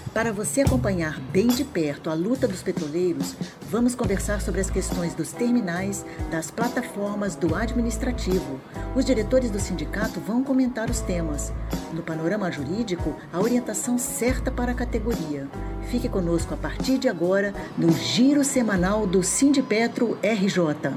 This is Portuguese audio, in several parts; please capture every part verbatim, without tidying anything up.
Para você acompanhar bem de perto a luta dos petroleiros, vamos conversar sobre as questões dos terminais, das plataformas, do administrativo. Os diretores do sindicato vão comentar os temas. No panorama jurídico, a orientação certa para a categoria. Fique conosco a partir de agora no Giro Semanal do Sindipetro R J.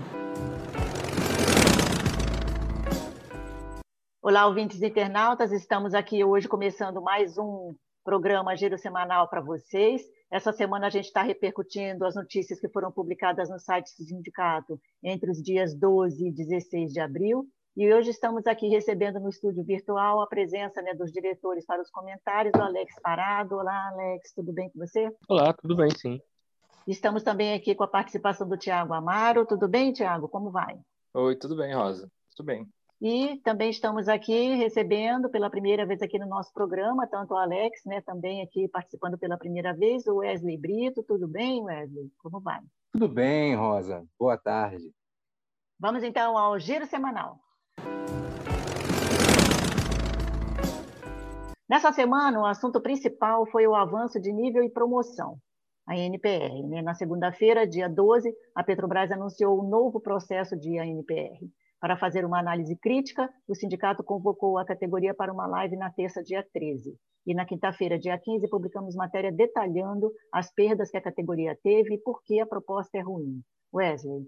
Olá, ouvintes e internautas, estamos aqui hoje começando mais um programa Giro Semanal para vocês. Essa semana a gente está repercutindo as notícias que foram publicadas no site do sindicato entre os dias doze e dezesseis de abril. E hoje estamos aqui recebendo no estúdio virtual a presença, né, dos diretores para os comentários, do Alex Parado. Olá, Alex, tudo bem com você? Olá, tudo bem, sim. Estamos também aqui com a participação do Tiago Amaro. Tudo bem, Tiago? Como vai? Oi, tudo bem, Rosa? Tudo bem. E também estamos aqui recebendo pela primeira vez aqui no nosso programa, tanto o Alex, né, também aqui participando pela primeira vez, o Wesley Brito. Tudo bem, Wesley? Como vai? Tudo bem, Rosa. Boa tarde. Vamos então ao Giro Semanal. Nessa semana, o assunto principal foi o avanço de nível e promoção, a A N P R. Né? Na segunda-feira, dia doze, a Petrobras anunciou um novo processo de A N P R. Para fazer uma análise crítica, o sindicato convocou a categoria para uma live na terça, dia treze. E na quinta-feira, dia quinze, publicamos matéria detalhando as perdas que a categoria teve e por que a proposta é ruim. Wesley.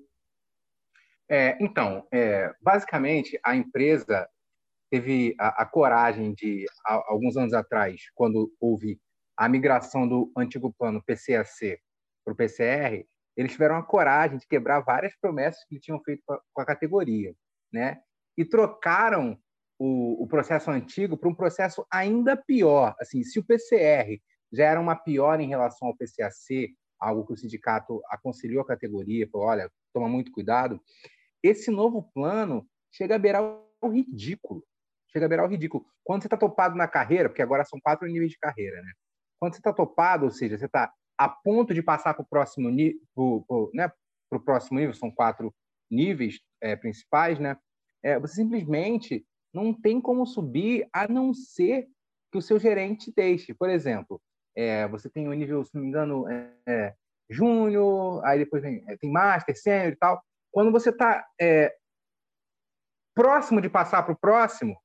É, então, é, basicamente, a empresa teve a, a coragem de, há, alguns anos atrás, quando houve a migração do antigo plano P C A C para o P C R, eles tiveram a coragem de quebrar várias promessas que tinham feito com a categoria, né? E trocaram o, o processo antigo para um processo ainda pior. Assim, se o P C R já era uma pior em relação ao P C A C, algo que o sindicato aconselhou a categoria, falou, olha, toma muito cuidado, esse novo plano chega a beirar o ridículo. Chega a beirar o ridículo. Quando você está topado na carreira, porque agora são quatro níveis de carreira, né? Quando você está topado, ou seja, você está a ponto de passar para o próximo, né, próximo nível, são quatro níveis é, principais, né? É, você simplesmente não tem como subir a não ser que o seu gerente deixe. Por exemplo, é, você tem o nível, se não me engano, é, é, júnior, aí depois vem, é, tem master, sênior e tal. Quando você está é, próximo de passar para o próximo,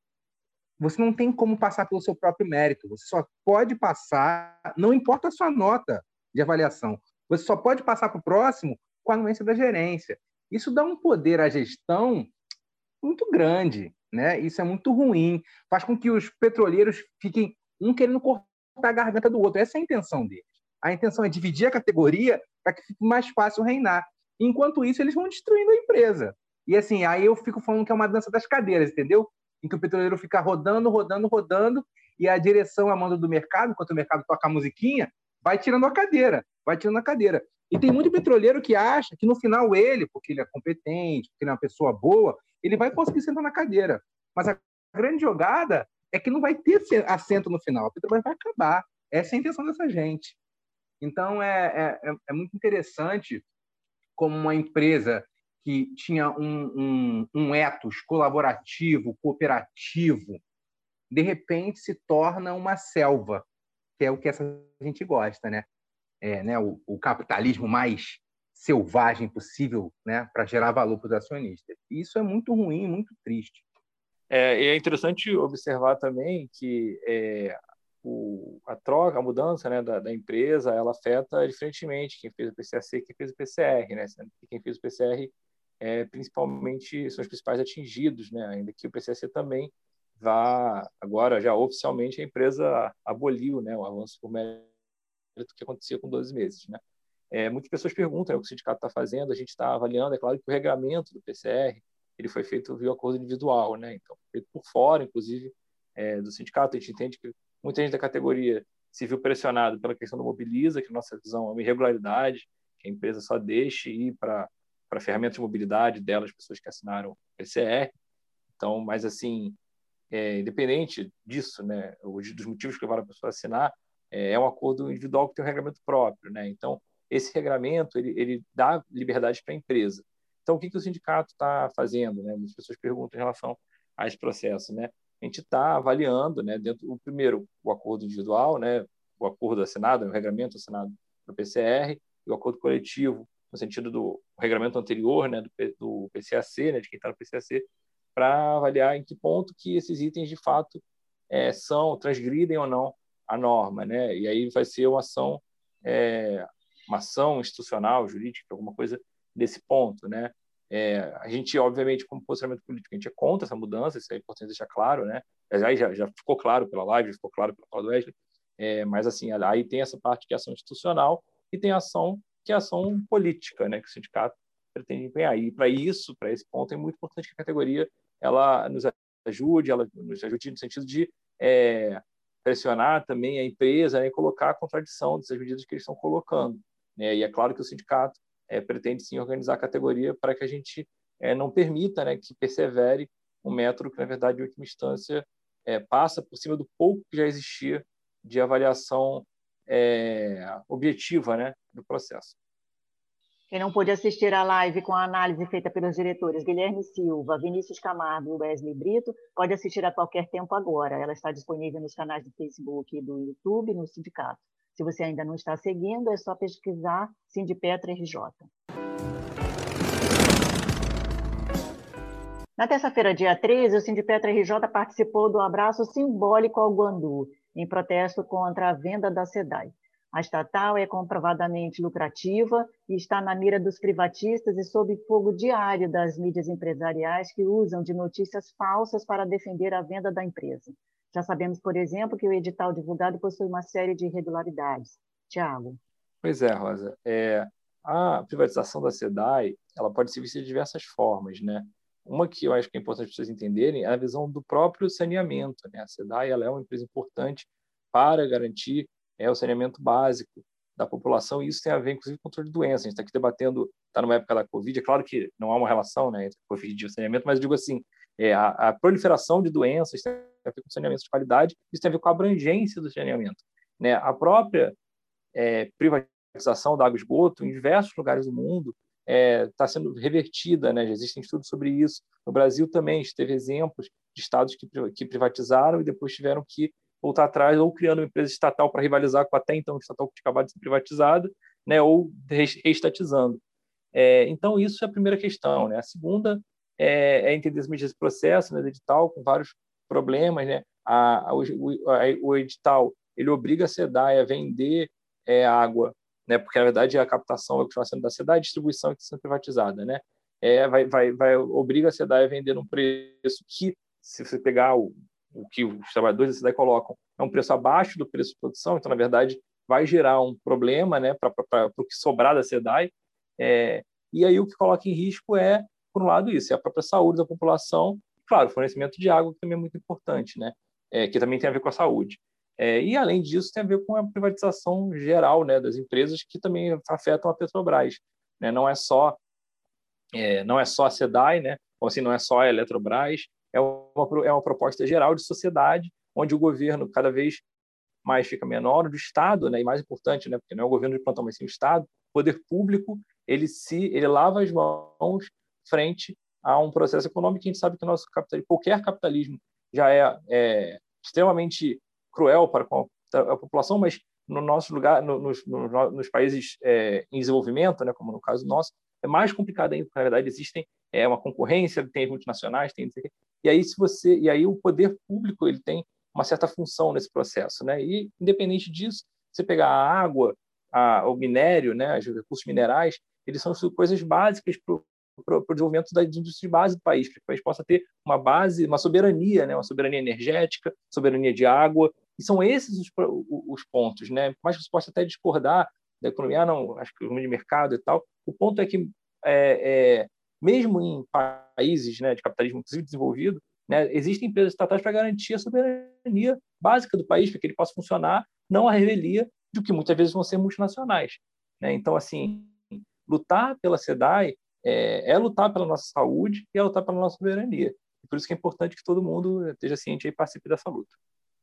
você não tem como passar pelo seu próprio mérito. Você só pode passar, não importa a sua nota de avaliação, você só pode passar para o próximo com a anuência da gerência. Isso dá um poder à gestão muito grande, né? Isso é muito ruim. Faz com que os petroleiros fiquem um querendo cortar a garganta do outro. Essa é a intenção deles. A intenção é dividir a categoria para que fique mais fácil reinar. Enquanto isso, eles vão destruindo a empresa. E assim, aí eu fico falando que é uma dança das cadeiras, entendeu? Em que o petroleiro fica rodando, rodando, rodando, e a direção, a mando do mercado, enquanto o mercado toca a musiquinha, vai tirando a cadeira, vai tirando a cadeira. E tem muito petroleiro que acha que no final ele, porque ele é competente, porque ele é uma pessoa boa, ele vai conseguir sentar na cadeira. Mas a grande jogada é que não vai ter assento no final, a Petrobras vai acabar. Essa é a intenção dessa gente. Então, é, é, é muito interessante como uma empresa que tinha um, um, um ethos colaborativo, cooperativo, de repente se torna uma selva, que é o que essa gente gosta, né? É, né? O, o capitalismo mais selvagem possível, né? Para gerar valor para os acionistas. E isso é muito ruim, muito triste. É, e é interessante observar também que é, o, a troca, a mudança, né, da, da empresa, ela afeta diferentemente quem fez o P C A C e quem fez o P C R, né? Quem fez o P C R é, principalmente são os principais atingidos, né? Ainda que o P C A C também vá, agora já oficialmente a empresa aboliu, né, o avanço por mérito que acontecia com doze meses, né? É, muitas pessoas perguntam, né, o que o sindicato está fazendo, a gente está avaliando, é claro que o regramento do P C R ele foi feito via acordo individual, né? Então, feito por fora, inclusive, é, do sindicato. A gente entende que muita gente da categoria se viu pressionado pela questão do mobiliza, que na nossa visão é uma irregularidade, que a empresa só deixe ir para a ferramenta de mobilidade delas, pessoas que assinaram o P C R. Então, mas assim, é, independente disso, né, dos motivos que levaram a pessoa a assinar, é, é um acordo individual que tem um regramento próprio, né? Então, esse regramento ele, ele dá liberdade para a empresa. Então, o que, que o sindicato está fazendo, né? Muitas pessoas perguntam em relação a esse processo, né? A gente está avaliando, né, dentro o primeiro o acordo individual, né, o acordo assinado, o regulamento assinado no P C R, e o acordo coletivo, no sentido do regulamento anterior, né, do, do P C A C, né, de quem está no P C A C, para avaliar em que ponto que esses itens, de fato, é, são, transgridem ou não a norma, né? E aí vai ser uma ação, é, uma ação institucional, jurídica, alguma coisa desse ponto, né? É, a gente, obviamente, como posicionamento político, a gente é contra essa mudança, isso é importante deixar claro, né? Aí já, já ficou claro pela live, já ficou claro pela fala do Wesley, é, mas assim, aí tem essa parte que é ação institucional e tem a ação que é ação política, né? Que o sindicato pretende empenhar. E para isso, para esse ponto, é muito importante que a categoria ela nos ajude, ela nos ajude no sentido de é, pressionar também a empresa, né, e colocar a contradição dessas medidas que eles estão colocando, né? E é claro que o sindicato é, pretende sim organizar a categoria para que a gente é, não permita, né, que persevere um método que, na verdade, em última instância, é, passa por cima do pouco que já existia de avaliação é, objetiva, né, do processo. Quem não pôde assistir à live com a análise feita pelos diretores Guilherme Silva, Vinícius Camargo e Wesley Brito, pode assistir a qualquer tempo agora. Ela está disponível nos canais do Facebook e do YouTube no Sindicato. Se você ainda não está seguindo, é só pesquisar Sindipetra R J. Na terça-feira, dia treze, o Sindipetra R J participou do abraço simbólico ao Guandu, em protesto contra a venda da SEDAI. A estatal é comprovadamente lucrativa e está na mira dos privatistas e sob fogo diário das mídias empresariais que usam de notícias falsas para defender a venda da empresa. Já sabemos, por exemplo, que o edital divulgado possui uma série de irregularidades. Tiago. Pois é, Rosa. É, a privatização da SEDAI ela pode ser vista de diversas formas, né? Uma que eu acho que é importante as pessoas entenderem é a visão do próprio saneamento, né? A SEDAI ela é uma empresa importante para garantir é o saneamento básico da população, e isso tem a ver, inclusive, com o controle de doenças. A gente está aqui debatendo, está numa época da Covid, é claro que não há uma relação, né, entre Covid e o saneamento, mas eu digo assim, é, a, a proliferação de doenças tem a ver com saneamento de qualidade, isso tem a ver com a abrangência do saneamento, né? A própria é, privatização da água e esgoto, em diversos lugares do mundo, está é, sendo revertida, né? Já existem estudos sobre isso. No Brasil também, a gente teve exemplos de estados que, que privatizaram e depois tiveram que voltar atrás, ou criando uma empresa estatal para rivalizar com até então o estatal que tinha acabado de ser privatizado, né, ou reestatizando. É, então, isso é a primeira questão. Né? A segunda é, é entender as medidas de processo, né, do edital, com vários problemas. Né? A, a, o, a, o edital ele obriga a SEDAI a vender é, água, né, porque, na verdade, a captação vai continuar sendo da SEDAI, a distribuição é que está sendo privatizada. Né? É, vai, vai, vai, obriga a SEDAI a vender num preço que, se você pegar o o que os trabalhadores da SEDAI colocam, é um preço abaixo do preço de produção, então, na verdade, vai gerar um problema, né, para o que sobrar da SEDAI. É, e aí o que coloca em risco é, por um lado, isso, é a própria saúde da população, claro, o fornecimento de água, que também é muito importante, né, é, que também tem a ver com a saúde. É, e, além disso, tem a ver com a privatização geral, né, das empresas, que também afetam a Petrobras. Né, não é só, é, não é só a SEDAI, né, ou assim, não é só a Eletrobras, é uma, é uma proposta geral de sociedade, onde o governo cada vez mais fica menor, do Estado, né, e mais importante, né, porque não é o governo de plantão, mas sim o Estado, o poder público, ele, se, ele lava as mãos frente a um processo econômico que a gente sabe que o nosso capitalismo, qualquer capitalismo já é, é extremamente cruel para a população, mas no nosso lugar, no, nos, no, nos países é, em desenvolvimento, né, como no caso nosso, é mais complicado ainda, porque na verdade existem é, uma concorrência, tem multinacionais, tem e aí se você e aí o poder público ele tem uma certa função nesse processo, né? E independente disso, você pegar a água, a, o minério, né, os recursos minerais, eles são coisas básicas para o desenvolvimento da indústria de base do país, para que o país possa ter uma base, uma soberania, né, uma soberania energética, soberania de água, e são esses os, os pontos, né? Por mais que você possa até discordar da economia, ah, não, acho que o de mercado e tal, o ponto é que é, é, mesmo em países, né, de capitalismo inclusive desenvolvido, né, existem empresas estatais para garantir a soberania básica do país, para que ele possa funcionar, não a revelia do que muitas vezes vão ser multinacionais. Né? Então, assim, lutar pela SEDAI é, é lutar pela nossa saúde e é lutar pela nossa soberania. E por isso que é importante que todo mundo esteja ciente e participe dessa luta.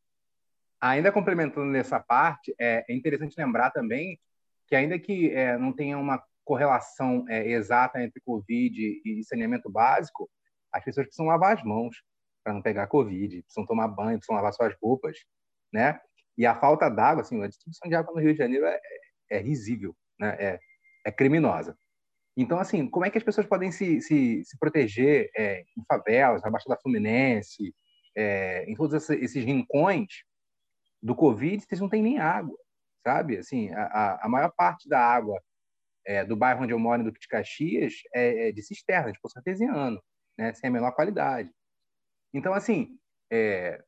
Ainda complementando nessa parte, é interessante lembrar também que, ainda que é, não tenha uma correlação é, exata entre Covid e saneamento básico, as pessoas precisam lavar as mãos para não pegar Covid, precisam tomar banho, precisam lavar suas roupas, né? E a falta d'água, assim, a distribuição de água no Rio de Janeiro é, é risível, né? é, é criminosa. Então, assim, como é que as pessoas podem se, se, se proteger é, em favelas, na Baixada Fluminense, é, em todos esses, esses rincões do Covid, vocês não têm nem água, sabe? Assim, a, a maior parte da água é, do bairro onde eu moro, do de Caxias, é, é de cisterna, de poço artesiano, né? Sem a menor qualidade. Então, assim, é,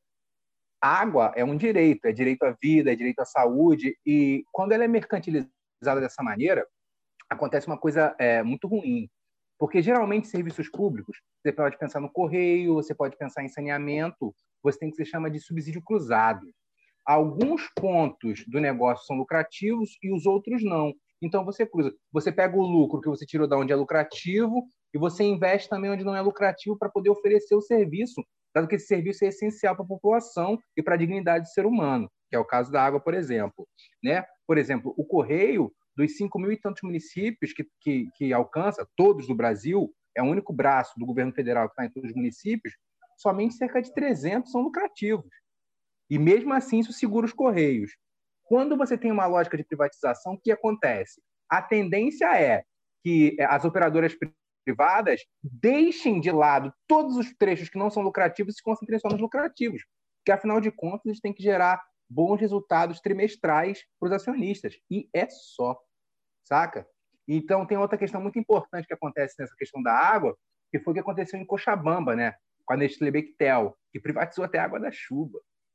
água é um direito, é direito à vida, é direito à saúde, e quando ela é mercantilizada dessa maneira, acontece uma coisa é, muito ruim. Porque, geralmente, serviços públicos, você pode pensar no correio, você pode pensar em saneamento, você tem o que se chama de subsídio cruzado. Alguns pontos do negócio são lucrativos e os outros não. Então, você cruza. Você pega o lucro que você tirou de onde é lucrativo e você investe também onde não é lucrativo para poder oferecer o serviço, dado que esse serviço é essencial para a população e para a dignidade do ser humano, que é o caso da água, por exemplo. Né? Por exemplo, o correio, dos cinco mil e tantos municípios que, que, que alcança, todos do Brasil, é o único braço do governo federal que está em todos os municípios, somente cerca de trezentos são lucrativos. E mesmo assim isso segura os Correios. Quando você tem uma lógica de privatização, o que acontece? A tendência é que as operadoras privadas deixem de lado todos os trechos que não são lucrativos e se concentrem só nos lucrativos. Porque, afinal de contas, eles têm que gerar bons resultados trimestrais para os acionistas. E é só, saca? Então, tem outra questão muito importante que acontece nessa questão da água, que foi o que aconteceu em Cochabamba, né? Com a Nestlé Bechtel, que privatizou até a água da chuva.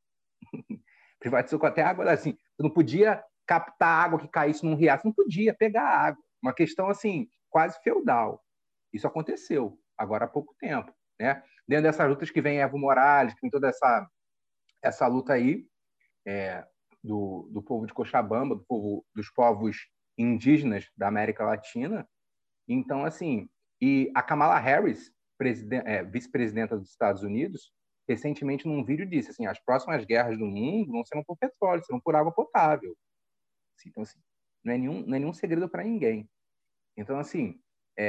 Privatizou até a água da... Assim, você não podia captar a água que caísse num riacho, não podia pegar a água. Uma questão, assim, quase feudal. Isso aconteceu, agora há pouco tempo, né? Dentro dessas lutas que vem Evo Morales, que tem toda essa, essa luta aí, é, do, do povo de Cochabamba, do povo, dos povos indígenas da América Latina. Então, assim, e a Kamala Harris, é, vice-presidenta dos Estados Unidos, recentemente num vídeo disse assim, as próximas guerras do mundo não serão por petróleo, serão por água potável. Então, assim, não é nenhum, não é nenhum segredo para ninguém. Então, assim,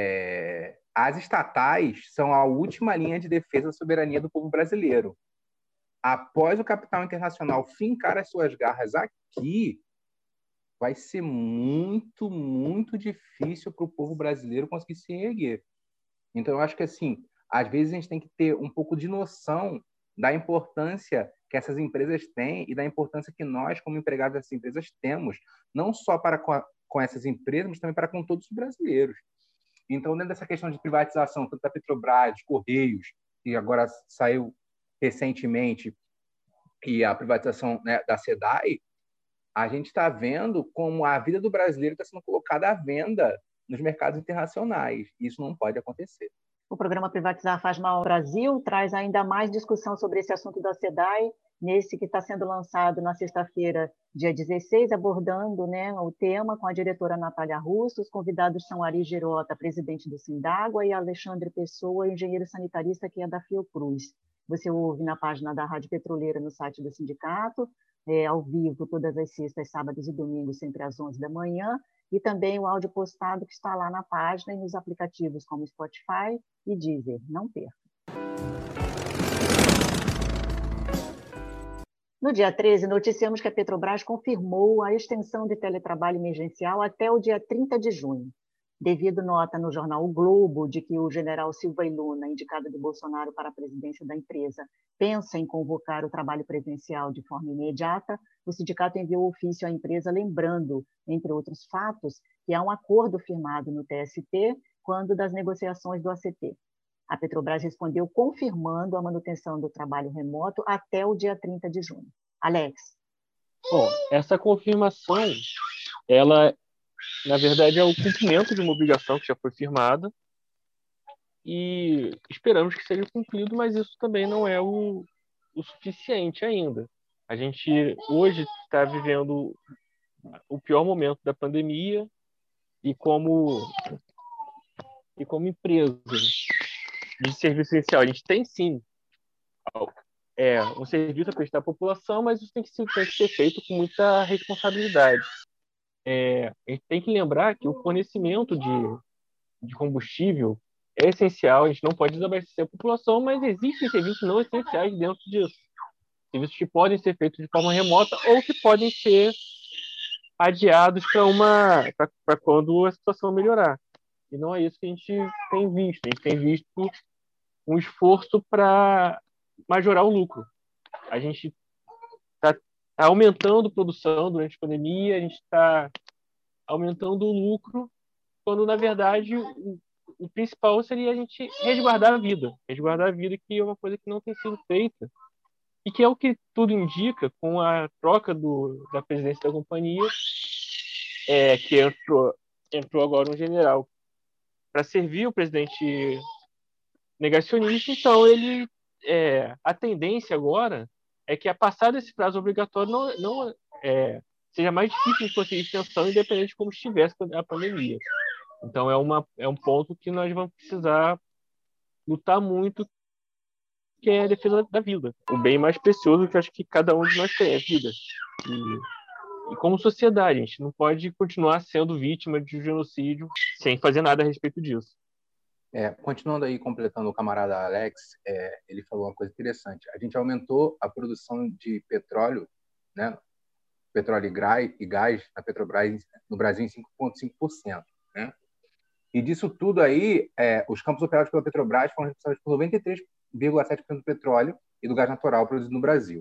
é, as estatais são a última linha de defesa da soberania do povo brasileiro. Após o capital internacional fincar as suas garras aqui, vai ser muito, muito difícil para o povo brasileiro conseguir se erguer. Então, eu acho que, assim, às vezes a gente tem que ter um pouco de noção da importância que essas empresas têm e da importância que nós, como empregados dessas empresas, temos, não só para com, a, com essas empresas, mas também para com todos os brasileiros. Então, dentro dessa questão de privatização, tanto da Petrobras, Correios, que agora saiu recentemente, e a privatização, né, da SEDAI, a gente está vendo como a vida do brasileiro está sendo colocada à venda nos mercados internacionais. Isso não pode acontecer. O programa Privatizar Faz Mal ao Brasil traz ainda mais discussão sobre esse assunto da SEDAI, nesse que está sendo lançado na sexta-feira, dia dezesseis, abordando, né, o tema com a diretora Natália Russo. Os convidados são Ari Girota, presidente do Sindágua, e Alexandre Pessoa, engenheiro sanitarista, que é da Fiocruz. Você ouve na página da Rádio Petroleira, no site do sindicato, é, ao vivo, todas as sextas, sábados e domingos, sempre às onze da manhã, e também o áudio postado que está lá na página e nos aplicativos como Spotify e Deezer. Não perca. No dia treze, noticiamos que a Petrobras confirmou a extensão de teletrabalho emergencial até o dia trinta de junho. Devido nota no jornal O Globo de que o general Silva e Luna, indicado de Bolsonaro para a presidência da empresa, pensa em convocar o trabalho presencial de forma imediata, o sindicato enviou ofício à empresa lembrando, entre outros fatos, que há um acordo firmado no T S T quando das negociações do A C T. A Petrobras respondeu confirmando a manutenção do trabalho remoto até o dia trinta de junho. Alex. Bom, essa confirmação, ela, na verdade, é o cumprimento de uma obrigação que já foi firmada e esperamos que seja cumprido, mas isso também não é o, o suficiente ainda. A gente hoje está vivendo o pior momento da pandemia e como, e como empresa de serviço essencial, a gente tem sim é, um serviço a prestar à população, mas isso tem que, ser, tem que ser feito com muita responsabilidade. É, a gente tem que lembrar que o fornecimento de, de combustível é essencial, a gente não pode desabastecer a população, mas existem serviços não essenciais dentro disso. serviços que podem ser feitos de forma remota ou que podem ser adiados para uma para quando a situação melhorar. E não é isso que a gente tem visto. A gente tem visto um esforço para majorar o lucro. A gente está tá aumentando a produção durante a pandemia, a gente está aumentando o lucro, quando, na verdade, o, o principal seria a gente resguardar a vida. Resguardar a vida, que é uma coisa que não tem sido feita. E que é o que tudo indica, com a troca do, da presidência da companhia, é, que entrou, entrou agora um general para servir o presidente negacionista. Então, ele, é, a tendência agora é que, a passar desse prazo obrigatório, não, não é, seja mais difícil de conseguir extensão, independente de como estivesse a pandemia. Então, é, uma, é um ponto que nós vamos precisar lutar muito, que é a defesa da vida. O bem mais precioso que eu acho que cada um de nós tem, é a vida. E, e como sociedade, a gente não pode continuar sendo vítima de um genocídio sem fazer nada a respeito disso. É, continuando aí, completando o camarada Alex, é, ele falou uma coisa interessante. A gente aumentou a produção de petróleo, né, petróleo e gás na Petrobras no Brasil em cinco vírgula cinco por cento. Né? E disso tudo aí, é, os campos operados pela Petrobras foram responsáveis por noventa e três vírgula sete por cento do petróleo e do gás natural produzido no Brasil.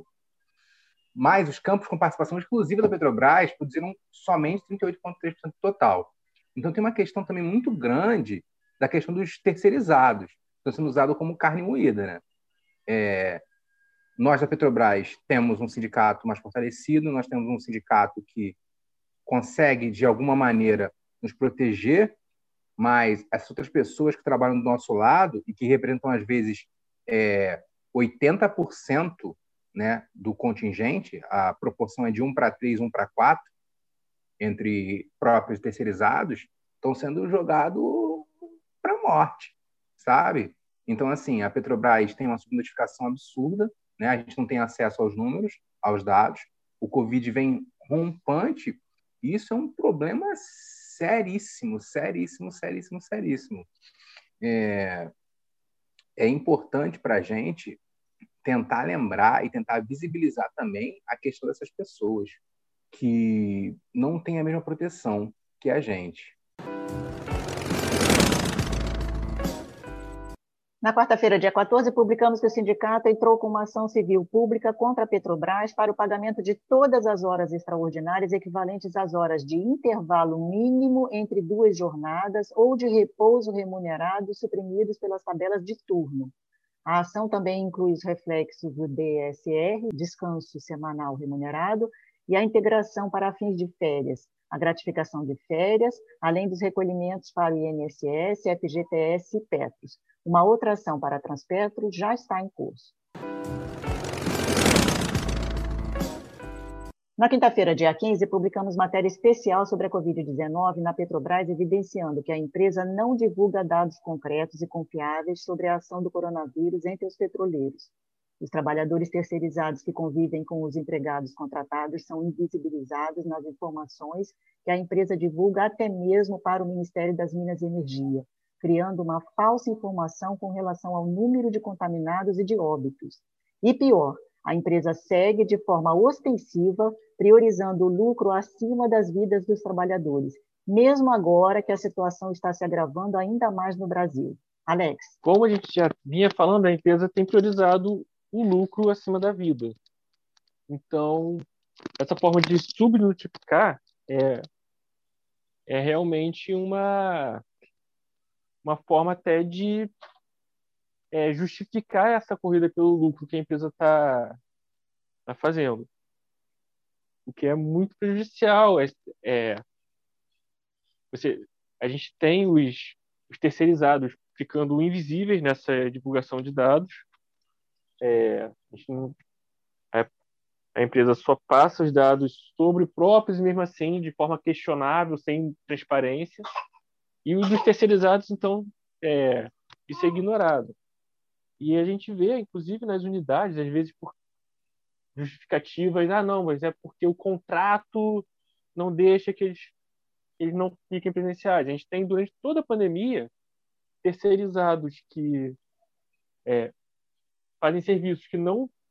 Mas os campos com participação exclusiva da Petrobras produziram somente trinta e oito vírgula três por cento do total. Então tem uma questão também muito grande da questão dos terceirizados, que estão sendo usados como carne moída. Né? É, nós, da Petrobras, temos um sindicato mais fortalecido, nós temos um sindicato que consegue, de alguma maneira, nos proteger, mas essas outras pessoas que trabalham do nosso lado e que representam, às vezes, é, oitenta por cento, né, do contingente, a proporção é de um para três, um para quatro, entre próprios e terceirizados, estão sendo jogados para a morte, sabe? Então, assim, a Petrobras tem uma subnotificação absurda, né? A gente não tem acesso aos números, aos dados, o Covid vem rompante, e isso é um problema seríssimo, seríssimo, seríssimo, seríssimo. É, é importante para a gente tentar lembrar e tentar visibilizar também a questão dessas pessoas que não têm a mesma proteção que a gente. Na quarta-feira, dia quatorze, publicamos que o sindicato entrou com uma ação civil pública contra a Petrobras para o pagamento de todas as horas extraordinárias equivalentes às horas de intervalo mínimo entre duas jornadas ou de repouso remunerado suprimidos pelas tabelas de turno. A ação também inclui os reflexos do D S R, descanso semanal remunerado, e a integração para fins de férias, a gratificação de férias, além dos recolhimentos para o I N S S, F G T S e Petros. Uma outra ação para a Transpetro já está em curso. Na quinta-feira, dia quinze, publicamos matéria especial sobre a covid dezenove na Petrobras, evidenciando que a empresa não divulga dados concretos e confiáveis sobre a ação do coronavírus entre os petroleiros. Os trabalhadores terceirizados que convivem com os empregados contratados são invisibilizados nas informações que a empresa divulga até mesmo para o Ministério das Minas e Energia, criando uma falsa informação com relação ao número de contaminados e de óbitos. E pior, a empresa segue de forma ostensiva, priorizando o lucro acima das vidas dos trabalhadores, mesmo agora que a situação está se agravando ainda mais no Brasil. Alex. Como a gente já vinha falando, a empresa tem priorizado o lucro acima da vida. Então, essa forma de subnotificar é, é realmente uma, uma forma até de é, justificar essa corrida pelo lucro que a empresa está tá fazendo. O que é muito prejudicial. É, é, você, a gente tem os, os terceirizados ficando invisíveis nessa divulgação de dados. É, a, gente não, a, a empresa só passa os dados sobre próprios, mesmo assim, de forma questionável, sem transparência. E os dos terceirizados, então, é, isso é ignorado. E a gente vê, inclusive, nas unidades, às vezes, por justificativas, ah, não, mas é porque o contrato não deixa que eles, eles não fiquem presenciais. A gente tem, durante toda a pandemia, terceirizados que é, fazem serviços que não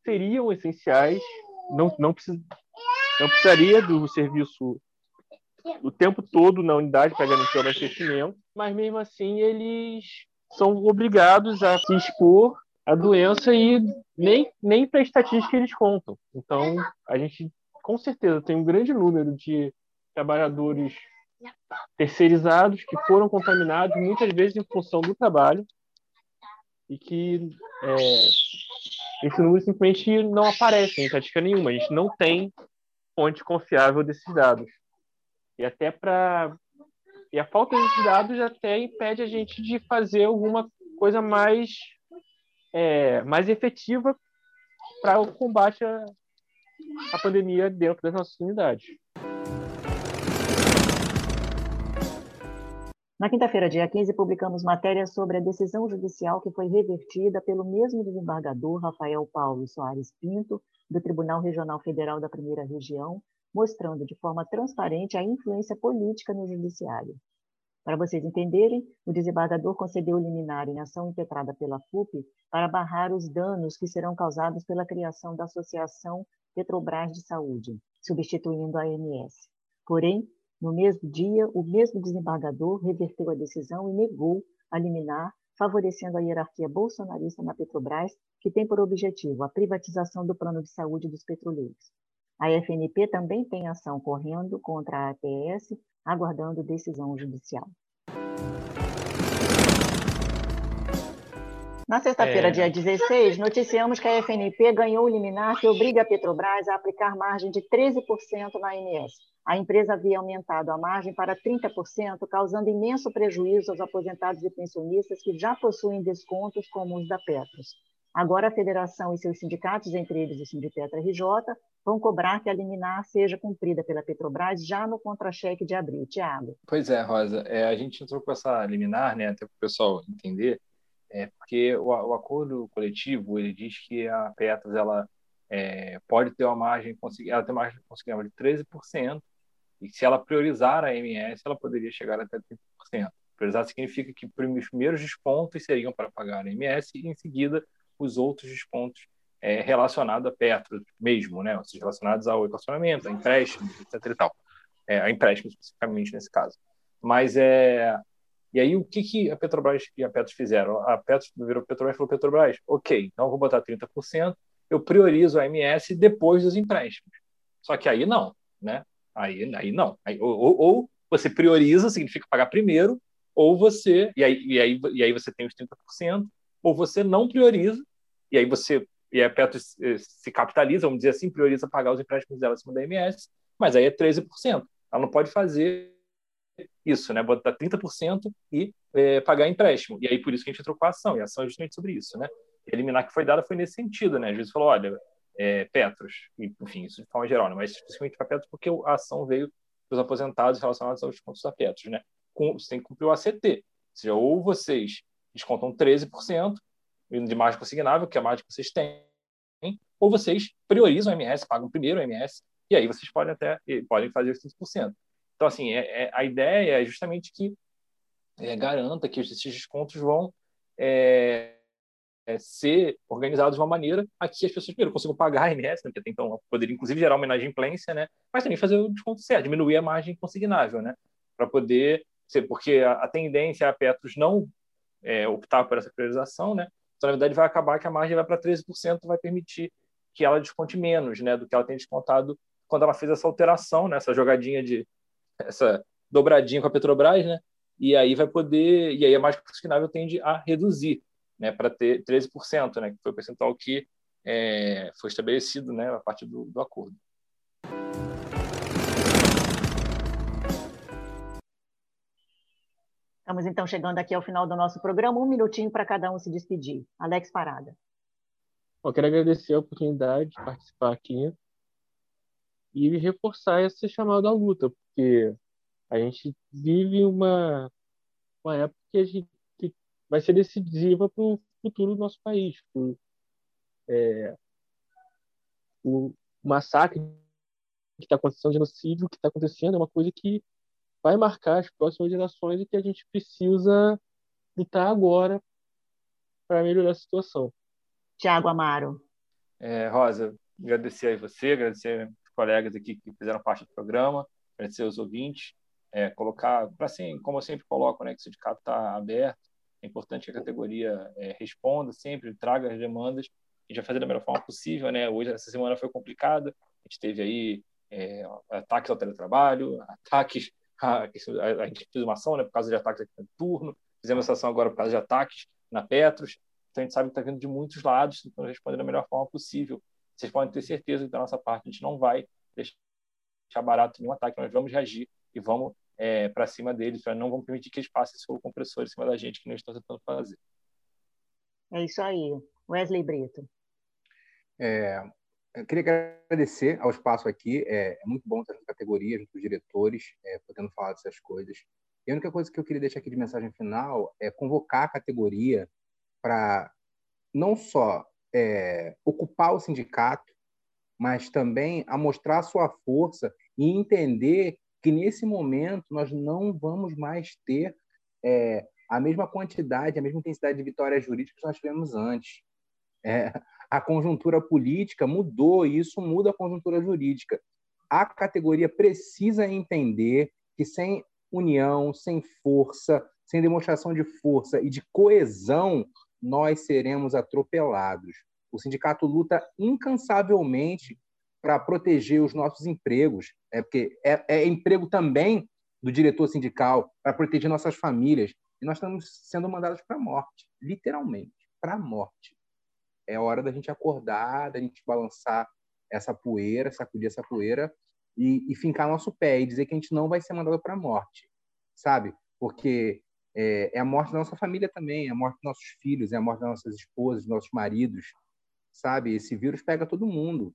seriam essenciais, não, não, precis, não precisaria do serviço o tempo todo na unidade para garantir o abastecimento, mas mesmo assim eles são obrigados a se expor à doença e nem, nem para a estatística eles contam. Então, a gente com certeza tem um grande número de trabalhadores terceirizados que foram contaminados, muitas vezes em função do trabalho, e que é, esse número simplesmente não aparece em estatística nenhuma. A gente não tem fonte confiável desses dados. E até para e a falta desses dados até impede a gente de fazer alguma coisa mais é, mais efetiva para o combate à, à pandemia dentro das nossas unidades. Na quinta-feira, dia quinze, publicamos matéria sobre a decisão judicial que foi revertida pelo mesmo desembargador Rafael Paulo Soares Pinto, do Tribunal Regional Federal da Primeira Região, mostrando de forma transparente a influência política no judiciário. Para vocês entenderem, o desembargador concedeu liminar em ação impetrada pela F U P para barrar os danos que serão causados pela criação da Associação Petrobras de Saúde, substituindo a A M S. Porém, no mesmo dia, o mesmo desembargador reverteu a decisão e negou a liminar, favorecendo a hierarquia bolsonarista na Petrobras, que tem por objetivo a privatização do plano de saúde dos petroleiros. A F N P também tem ação correndo contra a A P S, aguardando decisão judicial. Na sexta-feira, é... dia dezesseis, noticiamos que a F N P ganhou o liminar que obriga a Petrobras a aplicar margem de treze por cento na A M S. A empresa havia aumentado a margem para trinta por cento, causando imenso prejuízo aos aposentados e pensionistas que já possuem descontos como os da Petros. Agora, a federação e seus sindicatos, entre eles o Sindipetra R J, vão cobrar que a liminar seja cumprida pela Petrobras já no contra-cheque de abril. Tiago. Pois é, Rosa. É, a gente entrou com essa liminar, né, até para o pessoal entender, é, porque o, o acordo coletivo ele diz que a Petros ela, é, pode ter uma margem, ela tem uma margem considerável de treze por cento, e se ela priorizar a A M S, ela poderia chegar até trinta por cento. Priorizar significa que os primeiros descontos seriam para pagar a A M S e, em seguida, os outros descontos é, relacionados a Petros mesmo, né? Ou seja, relacionados ao equacionamento, a empréstimos, etc e tal. É, a empréstimos, especificamente, nesse caso. Mas, é... E aí, o que, que a Petrobras e a Petros fizeram? A Petros virou Petrobras e falou, Petrobras, ok, então eu vou botar trinta por cento, eu priorizo a A M S depois dos empréstimos. Só que aí não, né? Aí, aí não. Aí, ou, ou, ou você prioriza, significa pagar primeiro, ou você, e aí, e aí, e aí você tem os trinta por cento, ou você não prioriza, e aí você, e a Petros se capitaliza, vamos dizer assim, prioriza pagar os empréstimos dela acima da A M S, mas aí é treze por cento. Ela não pode fazer isso, né? Botar trinta por cento e é, pagar empréstimo. E aí por isso que a gente entrou com a ação, e a ação é justamente sobre isso, né? A liminar que foi dada foi nesse sentido, né? Às vezes falou, olha, é, Petros, enfim, isso de forma geral, né? Mas especificamente para Petros, porque a ação veio dos aposentados relacionados aos descontos da Petros, né? Com, você tem que cumprir o A C T. Ou seja, ou vocês descontam treze por cento de margem consignável, que é a margem que vocês têm, ou vocês priorizam o I M S, pagam primeiro o I M S, e aí vocês podem até podem fazer os trinta por cento. Então, assim, é, é, a ideia é justamente que é, garanta que esses descontos vão é, é, ser organizados de uma maneira a que as pessoas, primeiro, consigam pagar a I M S, né, porque até então poderia, inclusive, gerar uma inadimplência, né, mas também fazer o desconto certo, diminuir a margem consignável, né, para poder ser, porque a, a tendência é a Petros não é, optar por essa priorização, né, então, na verdade, vai acabar que a margem vai para treze por cento, vai permitir que ela desconte menos, né, do que ela tem descontado quando ela fez essa alteração, né, essa jogadinha de essa dobradinha com a Petrobras, né? E aí vai poder, e aí a margem consignável tende a reduzir, né, para ter treze por cento, né, que foi o percentual que é, foi estabelecido, né, a partir do, do acordo. Estamos então chegando aqui ao final do nosso programa, um minutinho para cada um se despedir. Alex Parada. Eu quero agradecer a oportunidade de participar aqui e reforçar esse chamado à luta, porque a gente vive uma, uma época que, a gente, que vai ser decisiva para o futuro do nosso país. O, é, o massacre que está acontecendo, o genocídio que está acontecendo, é uma coisa que vai marcar as próximas gerações e que a gente precisa lutar agora para melhorar a situação. Tiago Amaro. É, Rosa, agradecer a você, agradecer os colegas aqui que fizeram parte do programa, agradecer aos ouvintes, é, colocar, para assim, como eu sempre coloco, né, que o sindicato está aberto, é importante que a categoria é, responda sempre, traga as demandas, a gente vai fazer da melhor forma possível, né? Hoje, essa semana foi complicada, a gente teve aí é, ataques ao teletrabalho, ataques, a, a, a gente fez uma ação, né, por causa de ataques aqui no turno, fizemos essa ação agora por causa de ataques na Petros, então a gente sabe que está vindo de muitos lados, então responder da melhor forma possível. Vocês podem ter certeza que da nossa parte a gente não vai deixar barato nenhum ataque, nós vamos reagir e vamos é, para cima deles, não vamos permitir que eles passem esse fogo compressor em cima da gente, que nós estamos tentando fazer. É isso aí. Wesley Brito. É, eu queria agradecer ao espaço aqui, é, é muito bom ter essa categoria junto com os diretores, é, podendo falar dessas coisas. E a única coisa que eu queria deixar aqui de mensagem final é convocar a categoria para não só é, ocupar o sindicato, mas também a mostrar a sua força e entender que, nesse momento, nós não vamos mais ter é, a mesma quantidade, a mesma intensidade de vitórias jurídicas que nós tivemos antes. É, a conjuntura política mudou e isso muda a conjuntura jurídica. A categoria precisa entender que sem união, sem força, sem demonstração de força e de coesão, nós seremos atropelados. O sindicato luta incansavelmente para proteger os nossos empregos, é porque é, é emprego também do diretor sindical, para proteger nossas famílias, e nós estamos sendo mandados para a morte, literalmente, para a morte. É hora da gente acordar, da gente balançar essa poeira, sacudir essa poeira e, e fincar nosso pé e dizer que a gente não vai ser mandado para a morte, sabe? Porque é, é a morte da nossa família também, é a morte dos nossos filhos, é a morte das nossas esposas, dos nossos maridos, sabe? Esse vírus pega todo mundo.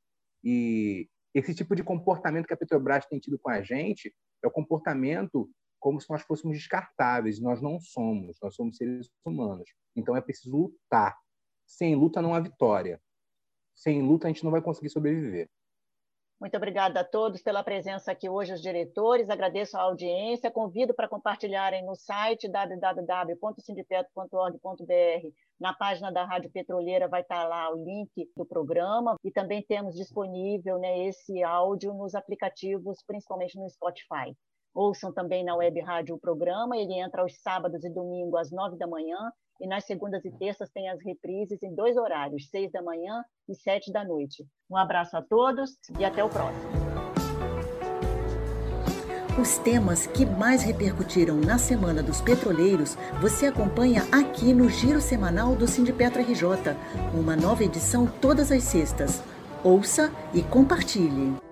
E esse tipo de comportamento que a Petrobras tem tido com a gente é o comportamento como se nós fôssemos descartáveis. Nós não somos, nós somos seres humanos. Então é preciso lutar. Sem luta não há vitória. Sem luta a gente não vai conseguir sobreviver. Muito obrigada a todos pela presença aqui hoje, os diretores. Agradeço a audiência. Convido para compartilharem no site w w w ponto sindipetro ponto org ponto b r. Na página da Rádio Petroleira vai estar lá o link do programa. E também temos disponível, né, esse áudio nos aplicativos, principalmente no Spotify. Ouçam também na Web Rádio o programa. Ele entra aos sábados e domingos às nove da manhã. E nas segundas e terças tem as reprises em dois horários, seis da manhã e sete da noite. Um abraço a todos e até o próximo. Os temas que mais repercutiram na Semana dos Petroleiros, você acompanha aqui no Giro Semanal do Sindipetro R J, uma nova edição todas as sextas. Ouça e compartilhe.